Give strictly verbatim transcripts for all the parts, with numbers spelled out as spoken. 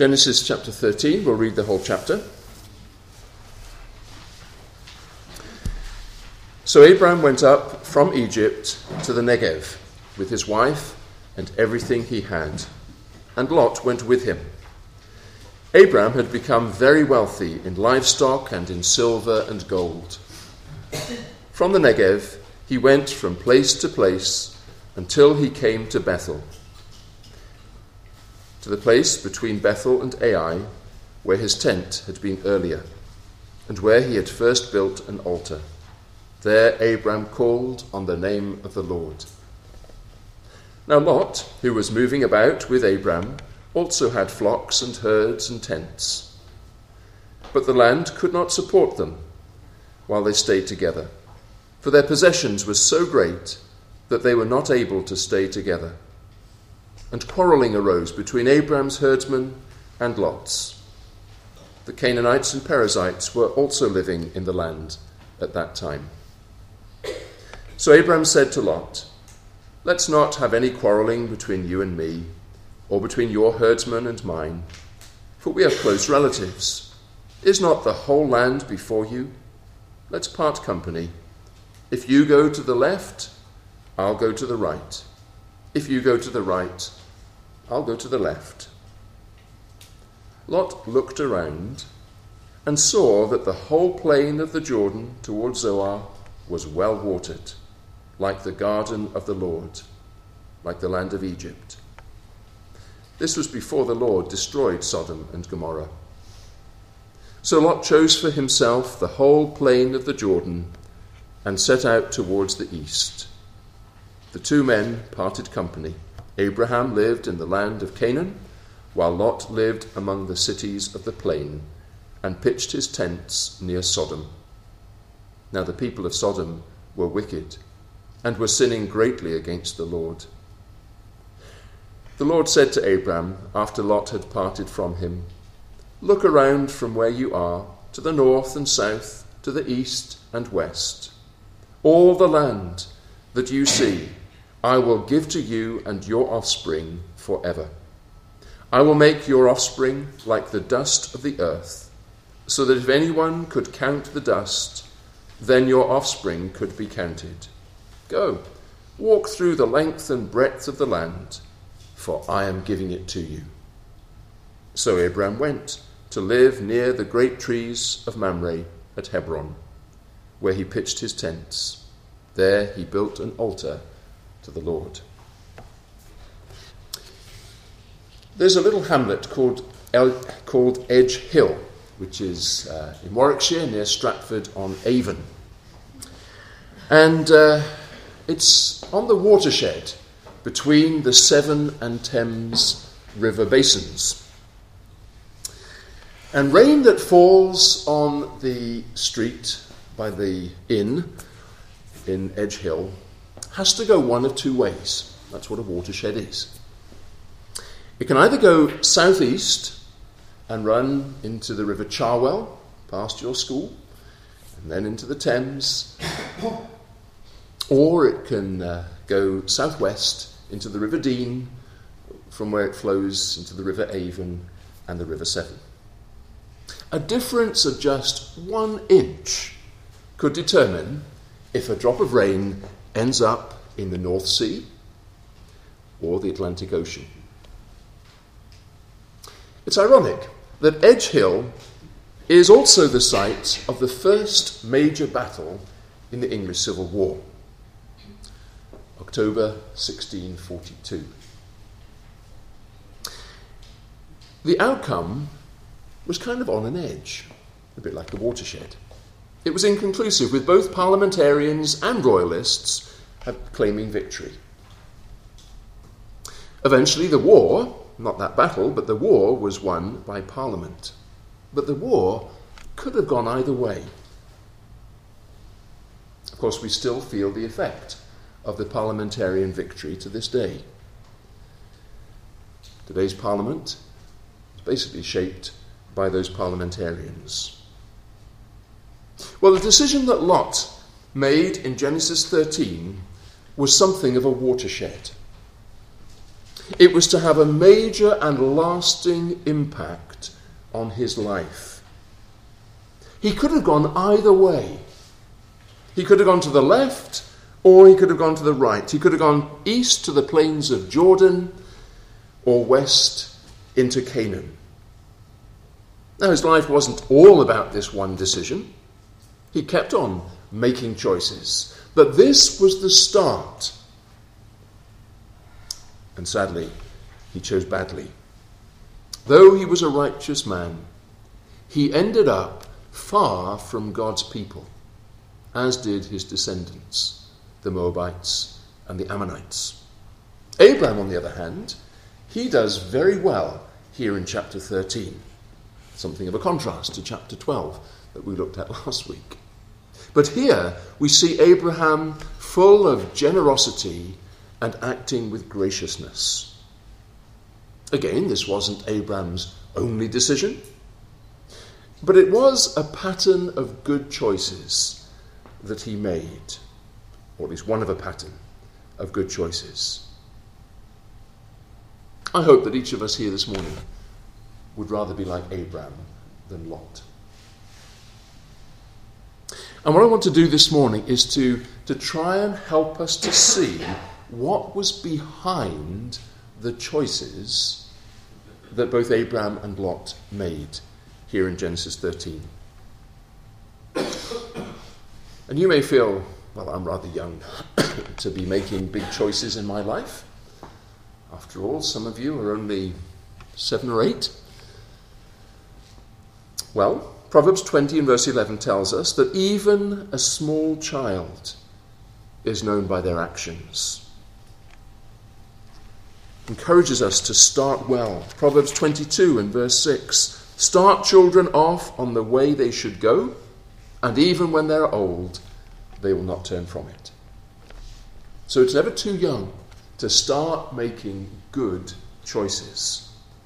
Genesis chapter thirteen, we'll read the whole chapter. So Abram went up from Egypt to the Negev with his wife and everything he had, and Lot went with him. Abram had become very wealthy in livestock and in silver and gold. From the Negev he went from place to place until he came to Bethel, to the place between Bethel and Ai, where his tent had been earlier, and where he had first built an altar. There Abram called on the name of the Lord. Now Lot, who was moving about with Abram, also had flocks and herds and tents. But the land could not support them while they stayed together, for their possessions were so great that they were not able to stay together. And quarrelling arose between Abram's herdsmen and Lot's. The Canaanites and Perizzites were also living in the land at that time. So Abram said to Lot, "Let's not have any quarrelling between you and me, or between your herdsmen and mine, for we are close relatives. Is not the whole land before you? Let's part company. If you go to the left, I'll go to the right. If you go to the right, I'll go to the left." Lot looked around and saw that the whole plain of the Jordan toward Zoar was well watered, like the garden of the Lord, like the land of Egypt. This was before the Lord destroyed Sodom and Gomorrah. So Lot chose for himself the whole plain of the Jordan and set out towards the east. The two men parted company. Abraham lived in the land of Canaan, while Lot lived among the cities of the plain and pitched his tents near Sodom. Now the people of Sodom were wicked and were sinning greatly against the Lord. The Lord said to Abram, after Lot had parted from him, "Look around from where you are, to the north and south, to the east and west. All the land that you see I will give to you and your offspring forever. I will make your offspring like the dust of the earth, so that if anyone could count the dust, then your offspring could be counted. Go, walk through the length and breadth of the land, for I am giving it to you." So Abram went to live near the great trees of Mamre at Hebron, where he pitched his tents. There he built an altar to the Lord. There's a little hamlet called El, called Edge Hill, which is uh, in Warwickshire near Stratford on Avon. And uh, it's on the watershed between the Severn and Thames river basins. And rain that falls on the street by the inn in Edge Hill has to go one of two ways. That's what a watershed is. It can either go southeast and run into the River Cherwell, past your school, and then into the Thames, or it can uh, go southwest into the River Dean, from where it flows into the River Avon and the River Severn. A difference of just one inch could determine if a drop of rain ends up in the North Sea or the Atlantic Ocean. It's ironic that Edge Hill is also the site of the first major battle in the English Civil War, October sixteen forty-two. The outcome was kind of on an edge, a bit like the watershed. It was inconclusive, with both parliamentarians and royalists claiming victory. Eventually the war, not that battle, but the war was won by Parliament. But the war could have gone either way. Of course, we still feel the effect of the parliamentarian victory to this day. Today's Parliament is basically shaped by those parliamentarians. Well, the decision that Lot made in Genesis thirteen was something of a watershed. It was to have a major and lasting impact on his life. He could have gone either way. He could have gone to the left, or he could have gone to the right. He could have gone east to the plains of Jordan, or west into Canaan. Now, his life wasn't all about this one decision. He kept on making choices. But this was the start. And sadly, he chose badly. Though he was a righteous man, he ended up far from God's people, as did his descendants, the Moabites and the Ammonites. Abraham, on the other hand, he does very well here in chapter thirteen. Something of a contrast to chapter twelve that we looked at last week. But here we see Abraham full of generosity and acting with graciousness. Again, this wasn't Abraham's only decision, but it was a pattern of good choices that he made, or at least one of a pattern of good choices. I hope that each of us here this morning would rather be like Abraham than Lot. And what I want to do this morning is to, to try and help us to see what was behind the choices that both Abraham and Lot made here in Genesis thirteen. And you may feel, well, I'm rather young to be making big choices in my life. After all, some of you are only seven or eight. Well, Proverbs twenty and verse eleven tells us that even a small child is known by their actions. Encourages us to start well. Proverbs twenty-two and verse six. Start children off on the way they should go, and even when they're old, they will not turn from it. So it's never too young to start making good choices.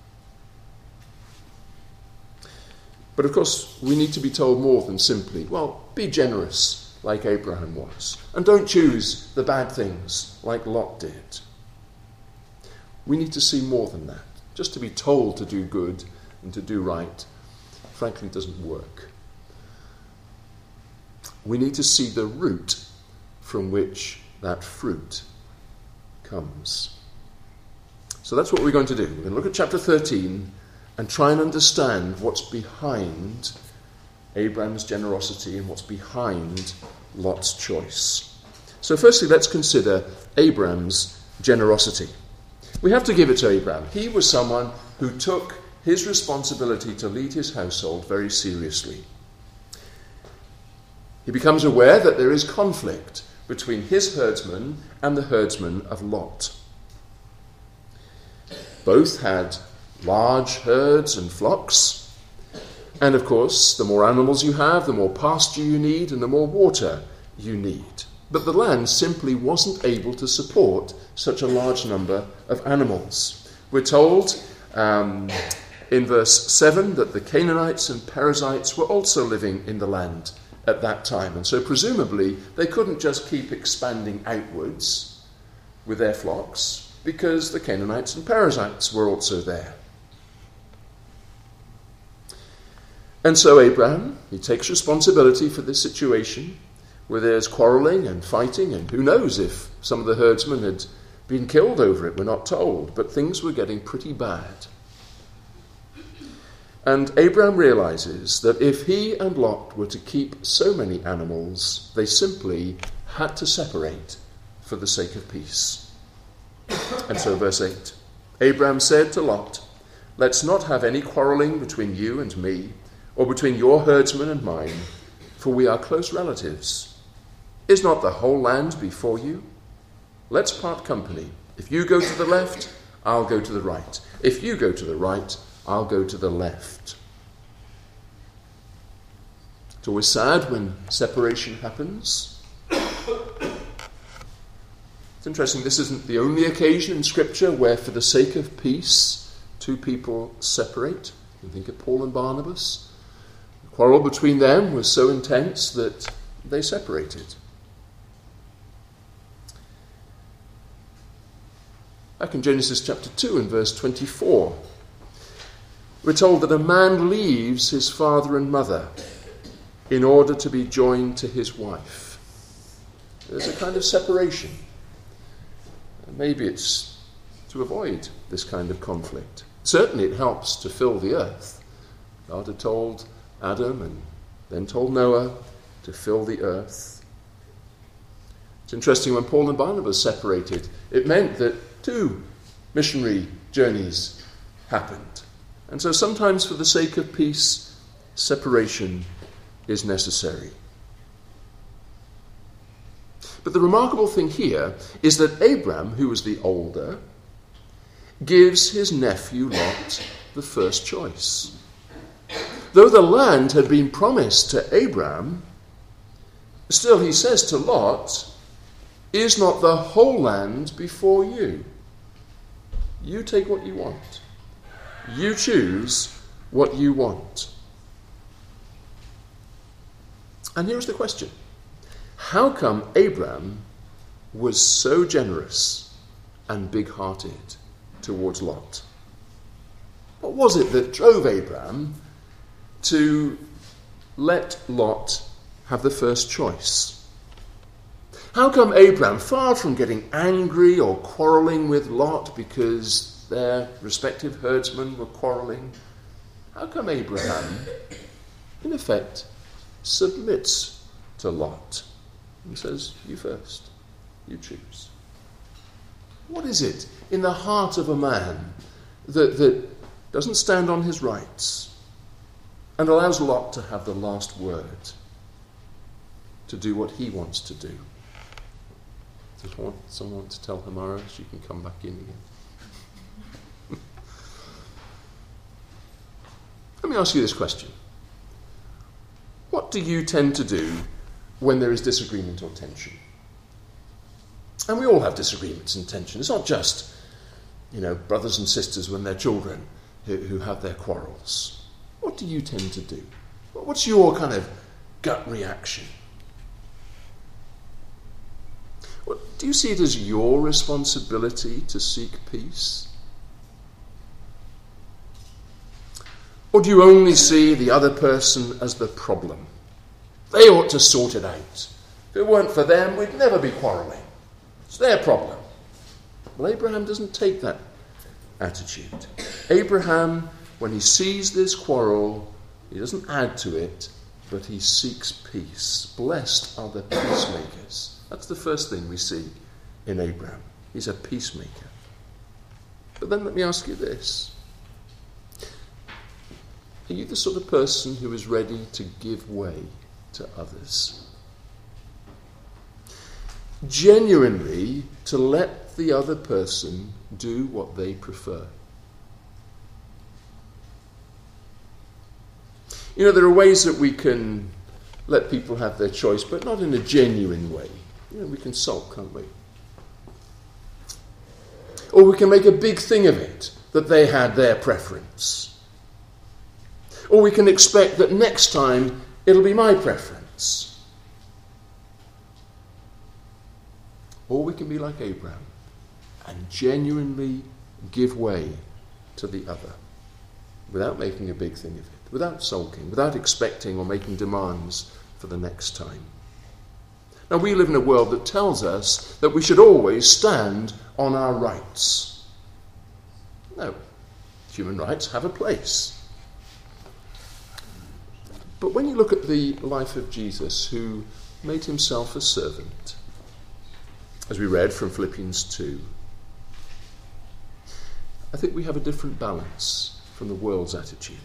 But of course, we need to be told more than simply, well, be generous like Abraham was, and don't choose the bad things like Lot did. We need to see more than that. Just to be told to do good and to do right, frankly, doesn't work. We need to see the root from which that fruit comes. So that's what we're going to do. We're going to look at chapter thirteen and try and understand what's behind Abraham's generosity and what's behind Lot's choice. So firstly, let's consider Abraham's generosity. We have to give it to Abraham. He was someone who took his responsibility to lead his household very seriously. He becomes aware that there is conflict between his herdsmen and the herdsmen of Lot. Both had large herds and flocks, and of course, the more animals you have, the more pasture you need and the more water you need. But the land simply wasn't able to support such a large number of animals. We're told um, in verse seven that the Canaanites and Perizzites were also living in the land at that time, and so presumably they couldn't just keep expanding outwards with their flocks because the Canaanites and Perizzites were also there. And so Abraham, he takes responsibility for this situation where there's quarrelling and fighting, and who knows if some of the herdsmen had been killed over it, we're not told, but things were getting pretty bad. And Abraham realizes that if he and Lot were to keep so many animals, they simply had to separate for the sake of peace. And so verse eight, Abraham said to Lot, "Let's not have any quarrelling between you and me, or between your herdsmen and mine, for we are close relatives. Is not the whole land before you? Let's part company. If you go to the left, I'll go to the right. If you go to the right, I'll go to the left." It's always sad when separation happens. It's interesting, this isn't the only occasion in Scripture where for the sake of peace, two people separate. You can think of Paul and Barnabas. The quarrel between them was so intense that they separated. Back in Genesis chapter two and verse twenty-four, we're told that a man leaves his father and mother in order to be joined to his wife. There's a kind of separation. Maybe it's to avoid this kind of conflict. Certainly it helps to fill the earth. God had told Adam and then told Noah to fill the earth. It's interesting, when Paul and Barnabas separated, it meant that two missionary journeys happened. And so sometimes for the sake of peace, separation is necessary. But the remarkable thing here is that Abram, who was the older, gives his nephew Lot the first choice. Though the land had been promised to Abram, still he says to Lot, "Is not the whole land before you? You take what you want. You choose what you want." And here's the question. How come Abram was so generous and big-hearted towards Lot? What was it that drove Abram to let Lot have the first choice? How come Abram, far from getting angry or quarrelling with Lot because their respective herdsmen were quarrelling, how come Abraham, in effect, submits to Lot and says, "You first, you choose"? What is it in the heart of a man that, that doesn't stand on his rights and allows Lot to have the last word, to do what he wants to do? Does want, someone want to tell Hamara she can come back in again? Let me ask you this question. What do you tend to do when there is disagreement or tension? And we all have disagreements and tension. It's not just, you know, brothers and sisters when they're children who, who have their quarrels. What do you tend to do? What's your kind of gut reaction? What, do you see it as your responsibility to seek peace? Or do you only see the other person as the problem? They ought to sort it out. If it weren't for them, we'd never be quarrelling. It's their problem. Well, Abraham doesn't take that attitude. Abraham, when he sees this quarrel, he doesn't add to it, but he seeks peace. Blessed are the peacemakers. That's the first thing we see in Abraham. He's a peacemaker. But then let me ask you this. Are you the sort of person who is ready to give way to others? Genuinely to let the other person do what they prefer? You know, there are ways that we can let people have their choice, but not in a genuine way. You know, we can sulk, can't we? Or we can make a big thing of it, that they had their preference. Or we can expect that next time it'll be my preference. Or we can be like Abraham and genuinely give way to the other without making a big thing of it, without sulking, without expecting or making demands for the next time. Now, we live in a world that tells us that we should always stand on our rights. No, human rights have a place. But when you look at the life of Jesus, who made himself a servant, as we read from Philippians two, I think we have a different balance from the world's attitude.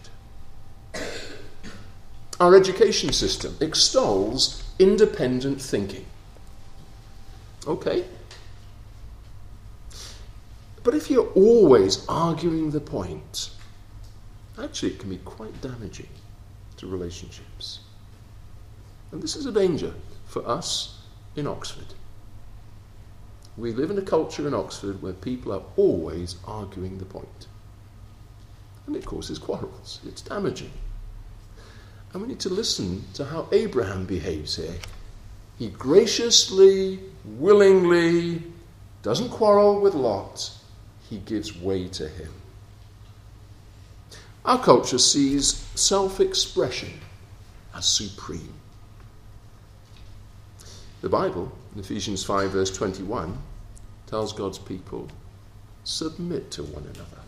Our education system extols independent thinking. Okay. But if you're always arguing the point, actually it can be quite damaging to relationships. And this is a danger for us in Oxford. We live in a culture in Oxford where people are always arguing the point. And it causes quarrels. It's damaging. And we need to listen to how Abraham behaves here. He graciously, willingly, doesn't quarrel with Lot, he gives way to him. Our culture sees self-expression as supreme. The Bible, in Ephesians five verse twenty-one, tells God's people, submit to one another.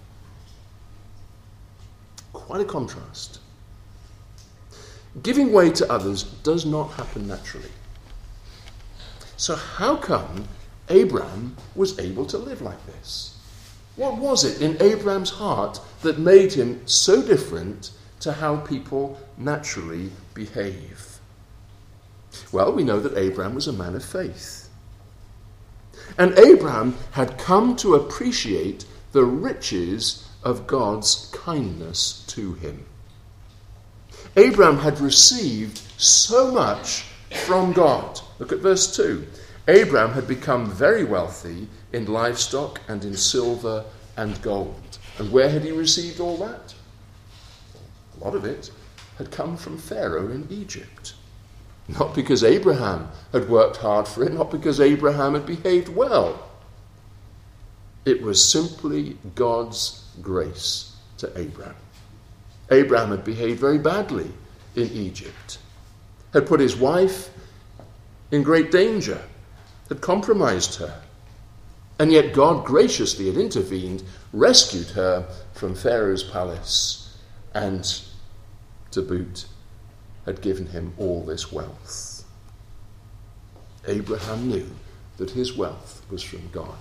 Quite a contrast. Giving way to others does not happen naturally. So how come Abraham was able to live like this? What was it in Abraham's heart that made him so different to how people naturally behave? Well, we know that Abraham was a man of faith. And Abraham had come to appreciate the riches of God's kindness to him. Abraham had received so much from God. Look at verse two. Abraham had become very wealthy in livestock and in silver and gold. And where had he received all that? A lot of it had come from Pharaoh in Egypt. Not because Abraham had worked hard for it, not because Abraham had behaved well. It was simply God's grace to Abraham. Abraham had behaved very badly in Egypt, had put his wife in great danger, had compromised her, and yet God graciously had intervened, rescued her from Pharaoh's palace, and to boot had given him all this wealth. Abraham knew that his wealth was from God.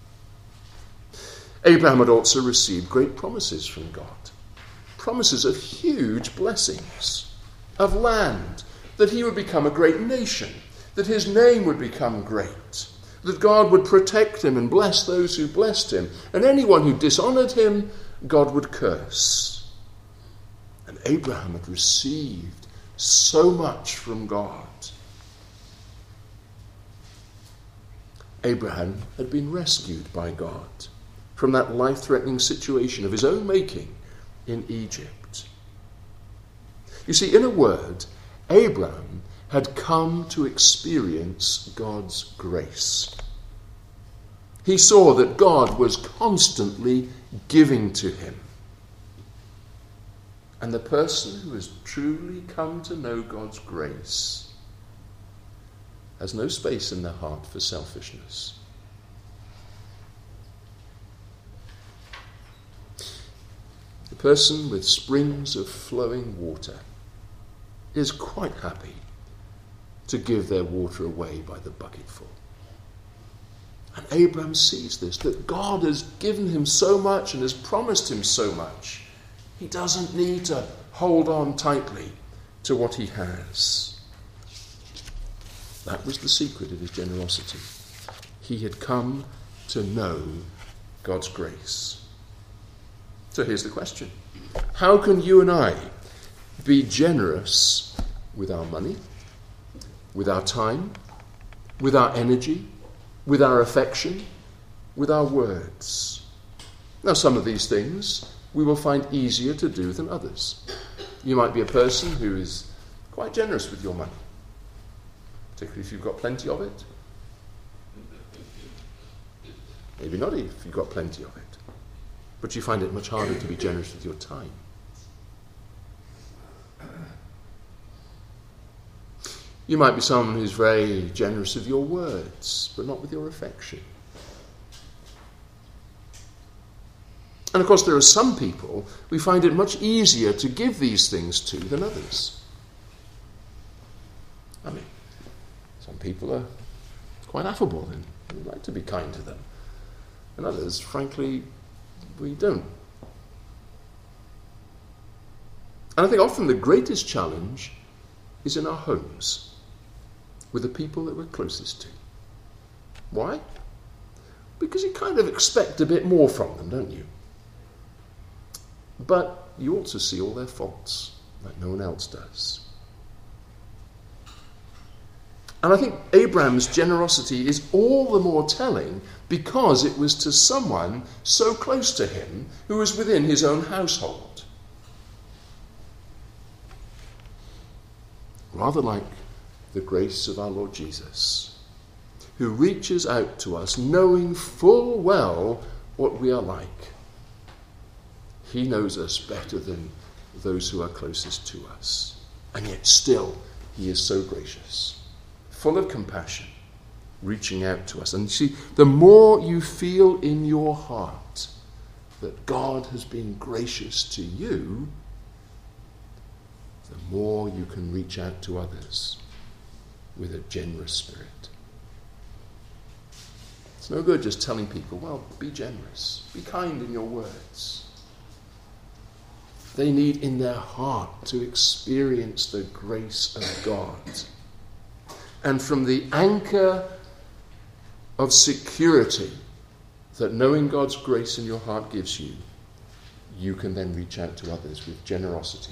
Abraham had also received great promises from God. Promises of huge blessings, of land, that he would become a great nation, that his name would become great, that God would protect him and bless those who blessed him, and anyone who dishonoured him, God would curse. And Abraham had received so much from God. Abraham had been rescued by God from that life-threatening situation of his own making in Egypt. You see, in a word, Abraham had come to experience God's grace. He saw that God was constantly giving to him. And the person who has truly come to know God's grace has no space in their heart for selfishness. The person with springs of flowing water is quite happy to give their water away by the bucketful. And Abraham sees this, that God has given him so much and has promised him so much. He doesn't need to hold on tightly to what he has. That was the secret of his generosity. He had come to know God's grace. So here's the question. How can you and I be generous with our money, with our time, with our energy, with our affection, with our words? Now, some of these things we will find easier to do than others. You might be a person who is quite generous with your money, particularly if you've got plenty of it. Maybe not if you've got plenty of it. But you find it much harder to be generous with your time. You might be someone who's very generous with your words, but not with your affection. And of course, there are some people we find it much easier to give these things to than others. I mean, some people are quite affable and we like to be kind to them. And others, frankly, we don't. And I think often the greatest challenge is in our homes, with the people that we're closest to. Why? Because you kind of expect a bit more from them, don't you? But you also see all their faults, like no one else does. And I think Abraham's generosity is all the more telling because it was to someone so close to him who was within his own household. Rather like the grace of our Lord Jesus, who reaches out to us knowing full well what we are like. He knows us better than those who are closest to us. And yet still, he is so gracious, full of compassion, reaching out to us. And you see, the more you feel in your heart that God has been gracious to you, the more you can reach out to others with a generous spirit. It's no good just telling people, well, be generous, be kind in your words. They need in their heart to experience the grace of God. And from the anchor of security that knowing God's grace in your heart gives you, you can then reach out to others with generosity.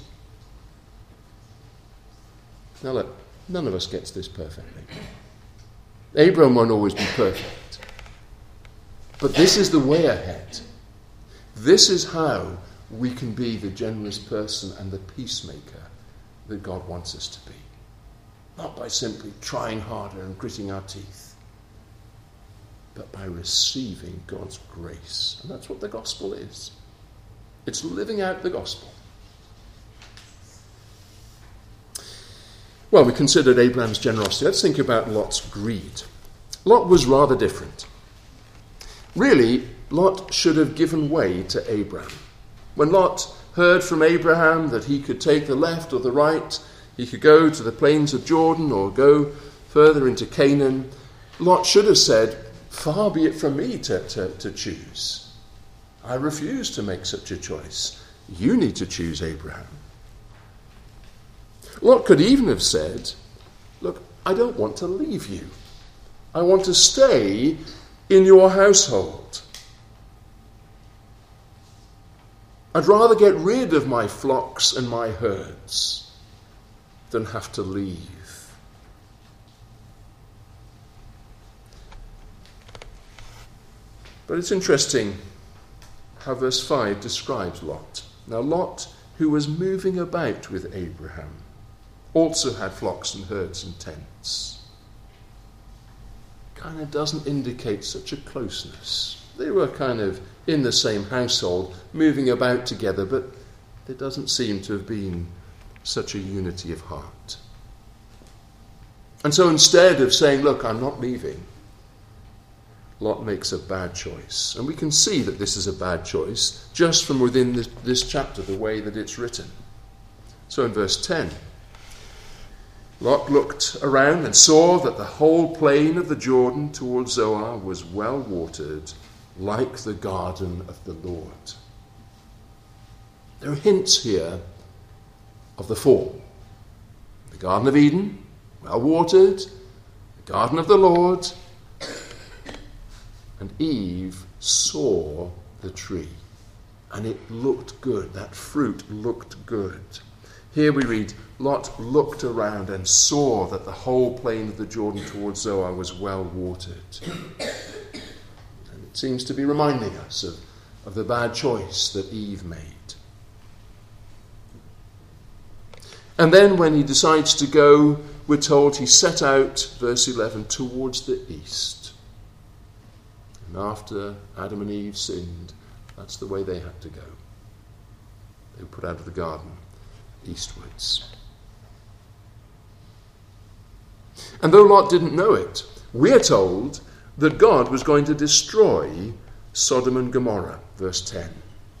Now look, none of us gets this perfectly. Abraham won't always be perfect. But this is the way ahead. This is how we can be the generous person and the peacemaker that God wants us to be. Not by simply trying harder and gritting our teeth, but by receiving God's grace. And that's what the gospel is. It's living out the gospel. Well, we considered Abraham's generosity. Let's think about Lot's greed. Lot was rather different. Really, Lot should have given way to Abraham. When Lot heard from Abraham that he could take the left or the right, he could go to the plains of Jordan or go further into Canaan, Lot should have said, far be it from me to, to, to choose. I refuse to make such a choice. You need to choose Abraham. Lot could even have said, look, I don't want to leave you. I want to stay in your household. I'd rather get rid of my flocks and my herds than have to leave. But it's interesting how verse five describes Lot. Now Lot, who was moving about with Abraham, also had flocks and herds and tents. Kind of doesn't indicate such a closeness. They were kind of in the same household, moving about together, but there doesn't seem to have been such a unity of heart. And so instead of saying, look, I'm not leaving, Lot makes a bad choice. And we can see that this is a bad choice just from within this, this chapter, the way that it's written. So in verse ten, Lot looked around and saw that the whole plain of the Jordan towards Zoar was well watered, like the garden of the Lord. There are hints here of the fall. The Garden of Eden, well watered, the garden of the Lord, and Eve saw the tree, and it looked good. That fruit looked good. Here we read, Lot looked around and saw that the whole plain of the Jordan towards Zoar was well watered. And it seems to be reminding us of, of the bad choice that Eve made. And then when he decides to go, we're told he set out, verse eleven, towards the east. And after Adam and Eve sinned, that's the way they had to go. They were put out of the garden eastwards. And though Lot didn't know it, we're told that God was going to destroy Sodom and Gomorrah, verse ten.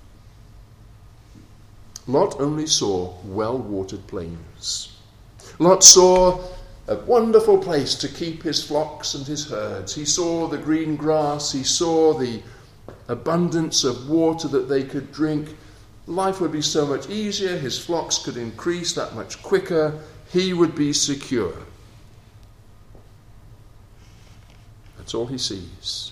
Lot only saw well-watered plains. Lot saw a wonderful place to keep his flocks and his herds. He saw the green grass. He saw the abundance of water that they could drink. Life would be so much easier. His flocks could increase that much quicker. He would be secure. That's all he sees.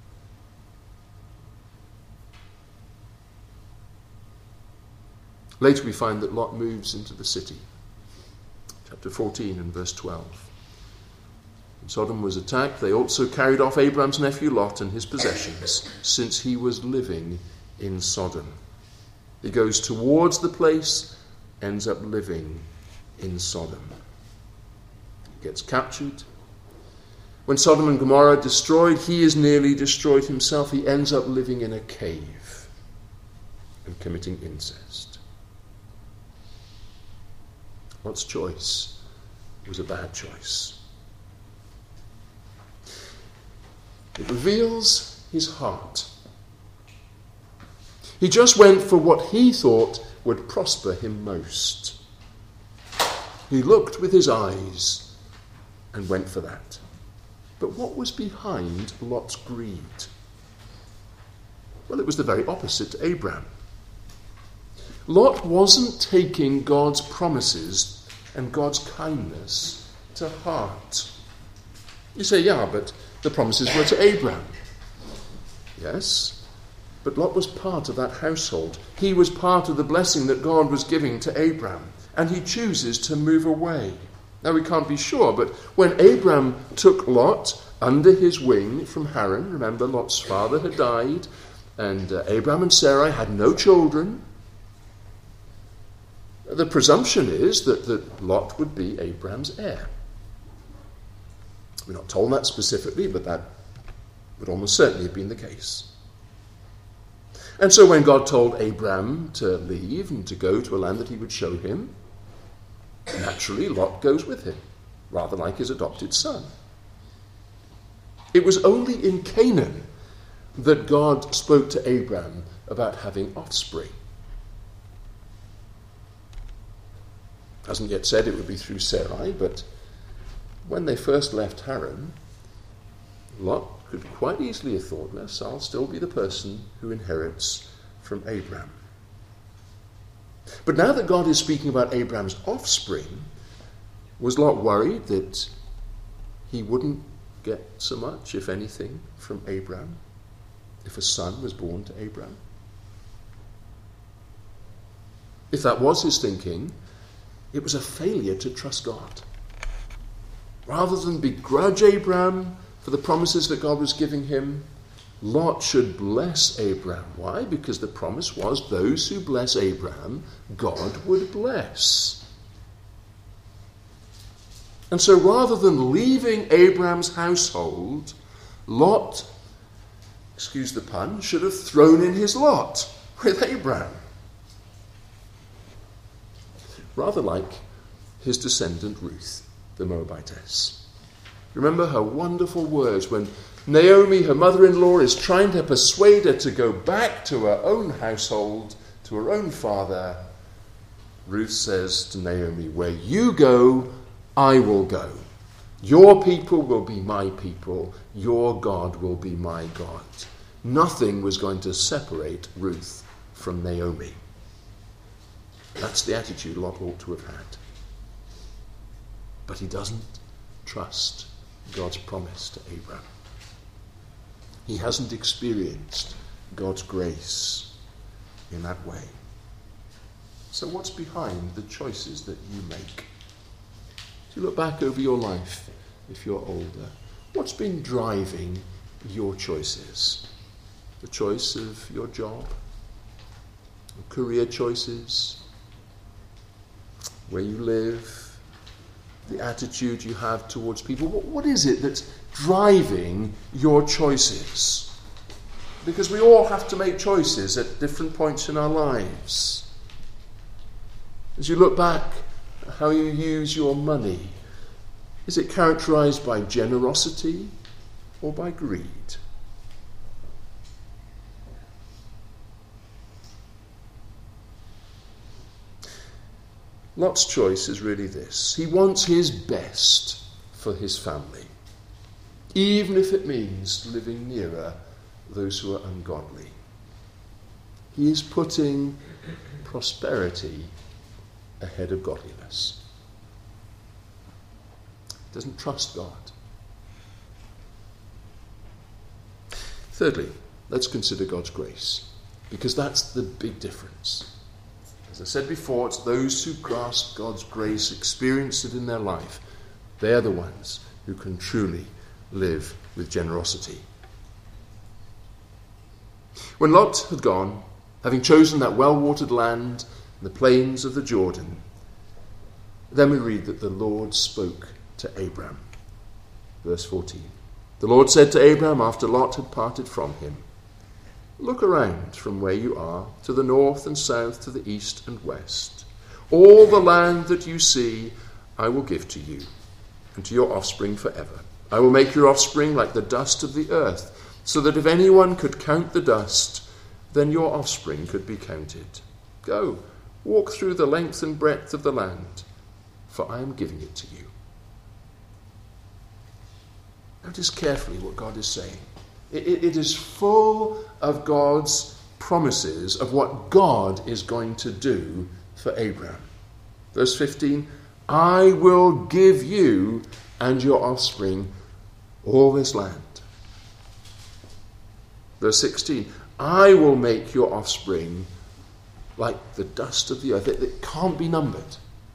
Later we find that Lot moves into the city. Chapter fourteen and verse twelve. When Sodom was attacked, they also carried off Abraham's nephew Lot and his possessions, since he was living in Sodom. He goes towards the place, ends up living in Sodom. He gets captured, When Sodom and Gomorrah are destroyed, he is nearly destroyed himself. He ends up living in a cave and committing incest. Lot's choice was a bad choice. It reveals his heart. He just went for what he thought would prosper him most. He looked with his eyes and went for that. But what was behind Lot's greed? Well, it was the very opposite to Abraham. Lot wasn't taking God's promises and God's kindness to heart. You say, yeah, but the promises were to Abraham. Yes, but Lot was part of that household. He was part of the blessing that God was giving to Abraham, and he chooses to move away. Now, we can't be sure, but when Abraham took Lot under his wing from Haran, remember Lot's father had died, and uh, Abraham and Sarai had no children, the presumption is that, that Lot would be Abraham's heir. We're not told that specifically, but that would almost certainly have been the case. And so when God told Abraham to leave and to go to a land that he would show him, naturally Lot goes with him, rather like his adopted son. It was only in Canaan that God spoke to Abraham about having offspring. Hasn't yet said it would be through Sarai, but when they first left Haran, Lot could quite easily have thought, yes, I'll still be the person who inherits from Abraham. But now that God is speaking about Abraham's offspring, was Lot worried that he wouldn't get so much, if anything, from Abraham, if a son was born to Abraham? If that was his thinking, it was a failure to trust God. Rather than begrudge Abraham for the promises that God was giving him, Lot should bless Abraham. Why? Because the promise was those who bless Abraham, God would bless. And so rather than leaving Abraham's household, Lot, excuse the pun, should have thrown in his lot with Abraham. Rather like his descendant Ruth, the Moabitess. Remember her wonderful words when Naomi, her mother-in-law, is trying to persuade her to go back to her own household, to her own father. Ruth says to Naomi, where you go, I will go. Your people will be my people. Your God will be my God. Nothing was going to separate Ruth from Naomi. That's the attitude Lot ought to have had. But he doesn't trust God's promise to Abraham. He hasn't experienced God's grace in that way. So what's behind the choices that you make? As you look back over your life, if you're older, what's been driving your choices? The choice of your job, career choices, where you live, the attitude you have towards people. What, what is it that's driving your choices? Because we all have to make choices at different points in our lives. As you look back at how you use your money, is it characterized by generosity or by greed? Lot's choice is really this. He wants his best for his family, even if it means living nearer those who are ungodly. He is putting prosperity ahead of godliness. He doesn't trust God. Thirdly, let's consider God's grace, because that's the big difference. As I said before, it's those who grasp God's grace, experience it in their life. They're the ones who can truly live with generosity. When Lot had gone, having chosen that well-watered land and the plains of the Jordan, then we read that the Lord spoke to Abram. Verse fourteen. The Lord said to Abraham after Lot had parted from him, look around from where you are to the north and south, to the east and west. All the land that you see I will give to you and to your offspring forever. I will make your offspring like the dust of the earth, so that if anyone could count the dust, then your offspring could be counted. Go, walk through the length and breadth of the land, for I am giving it to you. Notice carefully what God is saying. It, it, it is full of God's promises of what God is going to do for Abraham. Verse fifteen, I will give you and your offspring all this land. Verse sixteen, I will make your offspring like the dust of the earth. It, it can't be numbered.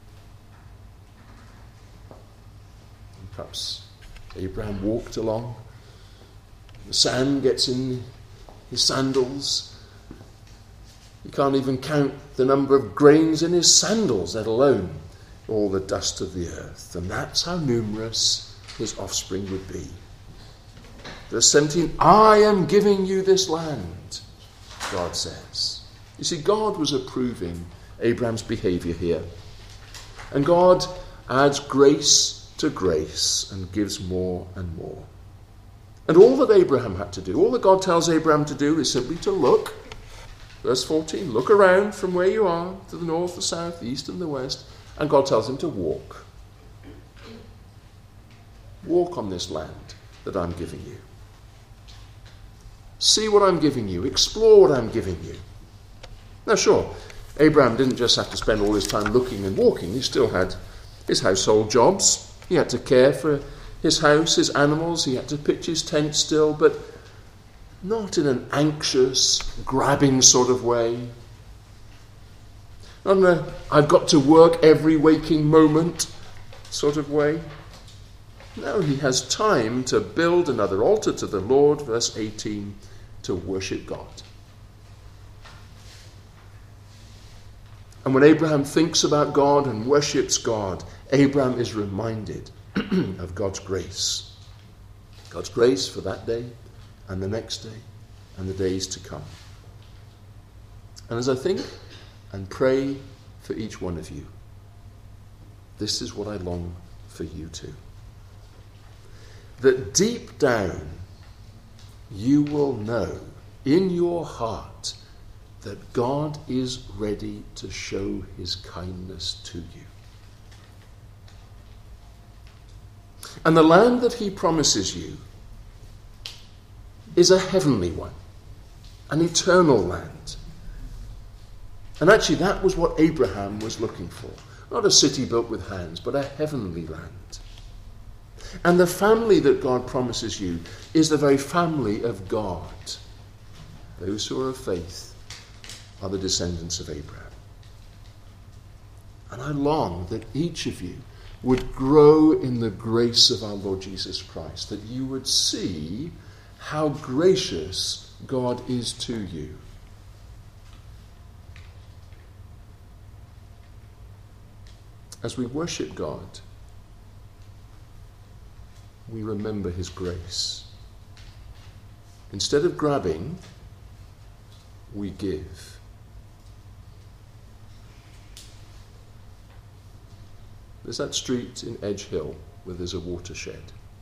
And perhaps Abraham walked along. The sand gets in his sandals. He can't even count the number of grains in his sandals, let alone all the dust of the earth. And that's how numerous his offspring would be. Verse seventeen, I am giving you this land, God says. You see, God was approving Abraham's behavior here. And God adds grace to grace and gives more and more. And all that Abraham had to do, all that God tells Abraham to do, is simply to look. Verse fourteen, look around from where you are to the north, the south, the east and the west. And God tells him to walk. Walk on this land that I'm giving you. See what I'm giving you. Explore what I'm giving you. Now sure, Abraham didn't just have to spend all his time looking and walking. He still had his household jobs. He had to care for his house, his animals. He had to pitch his tent still, but not in an anxious, grabbing sort of way. Not in a I've got to work every waking moment sort of way. No, he has time to build another altar to the Lord, verse eighteen, to worship God. And when Abraham thinks about God and worships God, Abraham is reminded of God's grace. God's grace for that day and the next day and the days to come. And as I think and pray for each one of you, this is what I long for you too. That deep down you will know in your heart that God is ready to show his kindness to you. And the land that he promises you is a heavenly one, an eternal land. And actually that was what Abraham was looking for. Not a city built with hands, but a heavenly land. And the family that God promises you is the very family of God. Those who are of faith are the descendants of Abraham. And I long that each of you would grow in the grace of our Lord Jesus Christ, that you would see how gracious God is to you. As we worship God, we remember his grace. Instead of grabbing, we give. There's that street in Edge Hill where there's a watershed.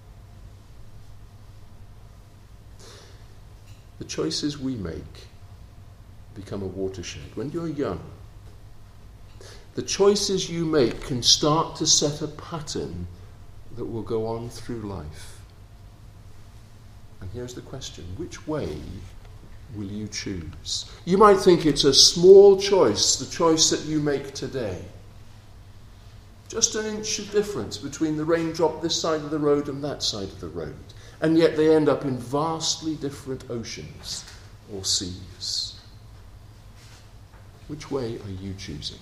The choices we make become a watershed. When you're young, the choices you make can start to set a pattern that will go on through life. And here's the question: which way will you choose? You might think it's a small choice, the choice that you make today. Just an inch of difference between the raindrop this side of the road and that side of the road. And yet they end up in vastly different oceans or seas. Which way are you choosing?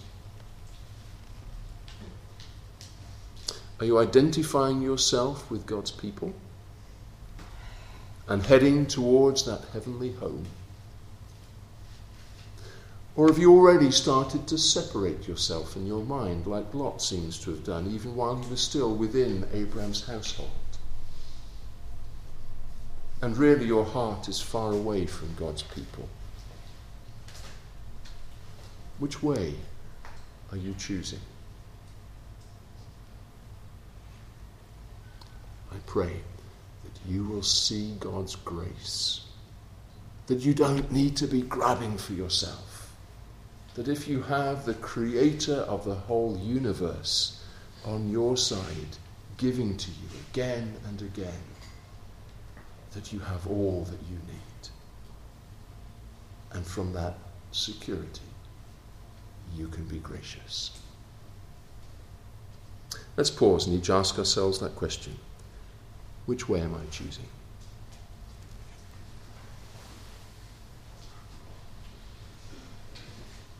Are you identifying yourself with God's people and heading towards that heavenly home? Or have you already started to separate yourself in your mind, like Lot seems to have done, even while he was still within Abraham's household? and really your heart is far away from God's people, which way are you choosing? I pray that you will see God's grace, that you don't need to be grabbing for yourself, that if you have the creator of the whole universe on your side, giving to you again and again, that you have all that you need. And from that security, you can be gracious. Let's pause and each ask ourselves that question. Which way am I choosing?